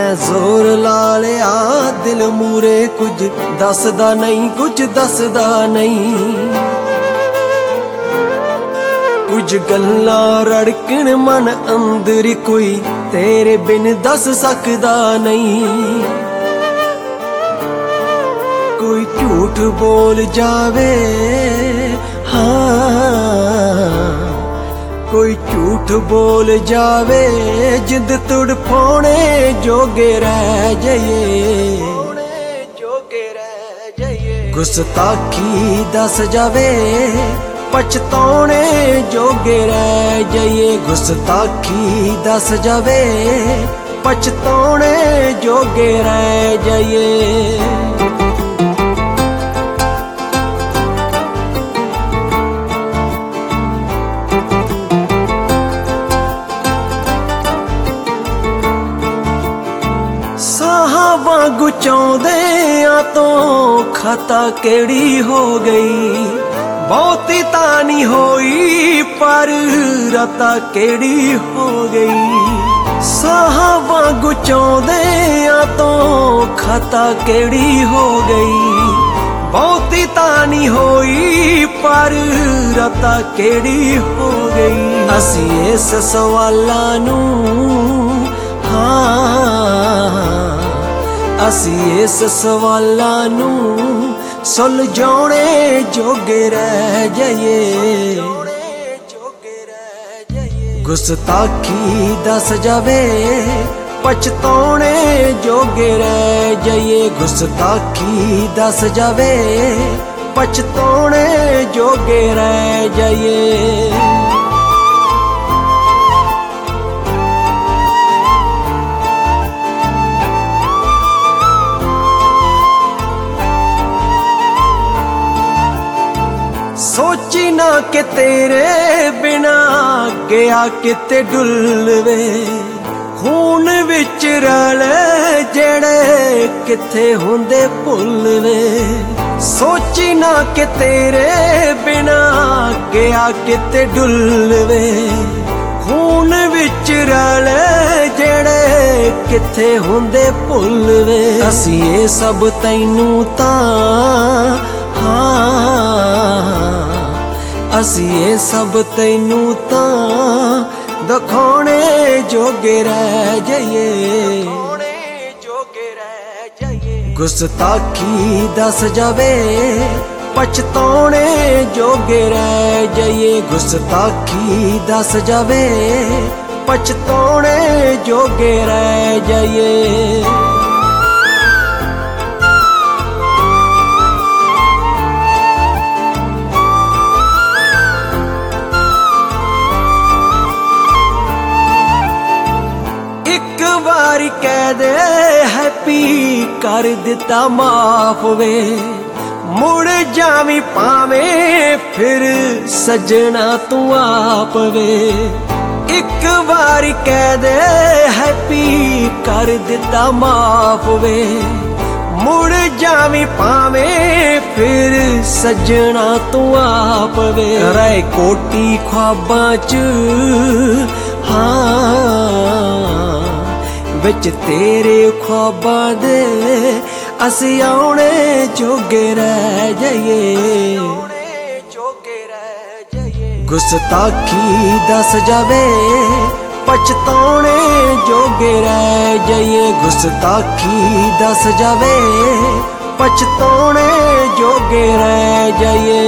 ਮੈਂ ਜ਼ੋਰ ਲਾ ਲਿਆ ਦਿਲ ਮੂਰੇ, ਕੁਝ ਦੱਸਦਾ ਨਹੀਂ, ਕੁਝ ਦੱਸਦਾ ਨਹੀਂ। ਕੁਝ ਗੱਲਾਂ ਰੜਕਣ ਮਨ ਅੰਦਰ, ਕੋਈ ਤੇਰੇ ਬਿਨ ਦੱਸ ਸਕਦਾ ਨਹੀਂ। ਕੋਈ ਝੂਠ ਬੋਲ ਜਾਵੇ, ਹਾਂ ਕੋਈ ਝੂਠ ਬੋਲ ਜਾਵੇ, ਜਿੰਦ ਤੜਫਾਉਣੇ ਜੋਗੇ ਰਹਿ ਜਾਈਏ। ਗੁਸਤਾਖੀ ਦੱਸ ਜਾਵੇ, ਪਛਤਾਉਣੇ ਜੋਗੇ ਰਹਿ ਜਾਈਏ। ਗੁਸਤਾਖੀ ਦੱਸ ਜਾਵੇ, ਪਛਤਾਉਣੇ ਜੋਗੇ ਰਹਿ ਜਾਈਏ। ਸਾਹਾਂ ਵਾਂਗੂ ਚਾਹੁੰਦਿਆਂ ਤੋਂ ਖਤਾ ਕਿਹੜੀ ਹੋ ਗਈ। ਬਹੁਤੀ ਤਾਂ ਨਹੀਂ ਹੋਈ, ਪਰ ਰਤਾ ਕਿਹੜੀ ਹੋ ਗਈ। ਸਾਹਾਂ ਵਾਂਗੂ ਚਾਹੁੰਦਿਆਂ ਤੋਂ ਖਤਾ ਕਿਹੜੀ ਹੋ ਗਈ। ਬਹੁਤੀ ਤਾਂ ਨਹੀਂ ਹੋਈ, ਪਰ ਰਤਾ ਕਿਹੜੀ ਹੋ ਗਈ। ਅਸੀਂ ਇਸ ਸਵਾਲਾਂ ਨੂੰ, ਅਸੀਂ ਇਸ ਸਵਾਲਾਂ ਨੂੰ ਸੁਲਝਾਉਣੇ ਜੋਗੇ ਰਹਿ ਜਾਈਏ। ਗੁਸਤਾਖੀ ਦੱਸ ਜਾਵੇ, ਪਛਤਾਉਣੇ ਜੋਗੇ ਰਹਿ ਜਾਈਏ। ਗੁਸਤਾਖੀ ਦੱਸ ਜਾਵੇ, ਪਛਤਾਉਣੇ ਜੋਗੇ ਰਹਿ ਜਾਈਏ। ਸੋਚੀ ਨਾ ਕਿ ਤੇਰੇ ਬਿਨਾ ਗਿਆ ਕਿਤੇ ਡੁੱਲਵੇ। ਖੂਨ ਵਿੱਚ ਰਲੇ ਜਿਹੜੇ ਕਿੱਥੇ ਹੁੰਦੇ ਭੁੱਲਵੇ। ਸੋਚੀ ਨਾ ਕਿ ਤੇਰੇ ਬਿਨਾ ਗਿਆ ਕਿਤੇ ਡੁੱਲਵੇ। ਖੂਨ ਵਿੱਚ ਰਲੇ ਜਿਹੜੇ ਕਿੱਥੇ ਹੁੰਦੇ ਭੁੱਲਵੇ। ਅਸੀਂ ਇਹ ਸਭ ਤੈਨੂੰ ਤਾਂ, ਅਸੀਂ ਇਹ ਸਭ ਤੈਨੂੰ ਤਾਂ ਦਿਖਾਉਣੇ ਜੋਗੇ ਰਹਿ ਜਾਈਏ। ਗੁਸਤਾਖੀ ਦੱਸ ਜਾਵੇ, ਪਛਤਾਉਣੇ ਜੋਗੇ ਰਹਿ ਜਾਈਏ। ਗੁਸਤਾਖੀ ਦੱਸ ਜਾਵੇ, ਪਛਤਾਉਣੇ ਜੋਗੇ ਰਹਿ ਜਾਈਏ। ਵਾਰੀ ਕਹਿ ਦੇ ਹੈਪੀ ਕਰ ਦਿੱਤਾ ਮਾਫ ਵੇ। ਮੁੜ ਜਾਵੀਂ ਭਾਵੇਂ ਫਿਰ ਸੱਜਣਾ ਤੂੰ ਆਪ ਵੇ। ਇੱਕ ਵਾਰੀ ਕਹਿ ਦੇ ਹੈਪੀ ਕਰ ਦਿੱਤਾ ਮਾਫ ਵੇ। ਮੁੜ ਜਾਵੀਂ ਭਾਵੇਂ ਫਿਰ ਸੱਜਣਾ ਤੂੰ ਆਪ ਵੇ। ਰਹਿ ਕੋਟੀ ਖ਼ਵਾਬਾਂ 'ਚ, ਵਿੱਚ ਤੇਰੇ ਖ਼ਵਾਬਾਂ ਦੇ ਅਸੀਂ ਆਉਣੇ ਜੋਗੇ ਰਹਿ ਜਾਈਏ। ਗੁਸਤਾਖੀ ਦੱਸ ਜਾਵੇ, ਪਛਤਾਉਣੇ ਜੋਗੇ ਰਹਿ ਜਾਈਏ। ਗੁਸਤਾਖੀ ਦੱਸ ਜਾਵੇ, ਪਛਤਾਉਣੇ ਜੋਗੇ ਰਹਿ ਜਾਈਏ।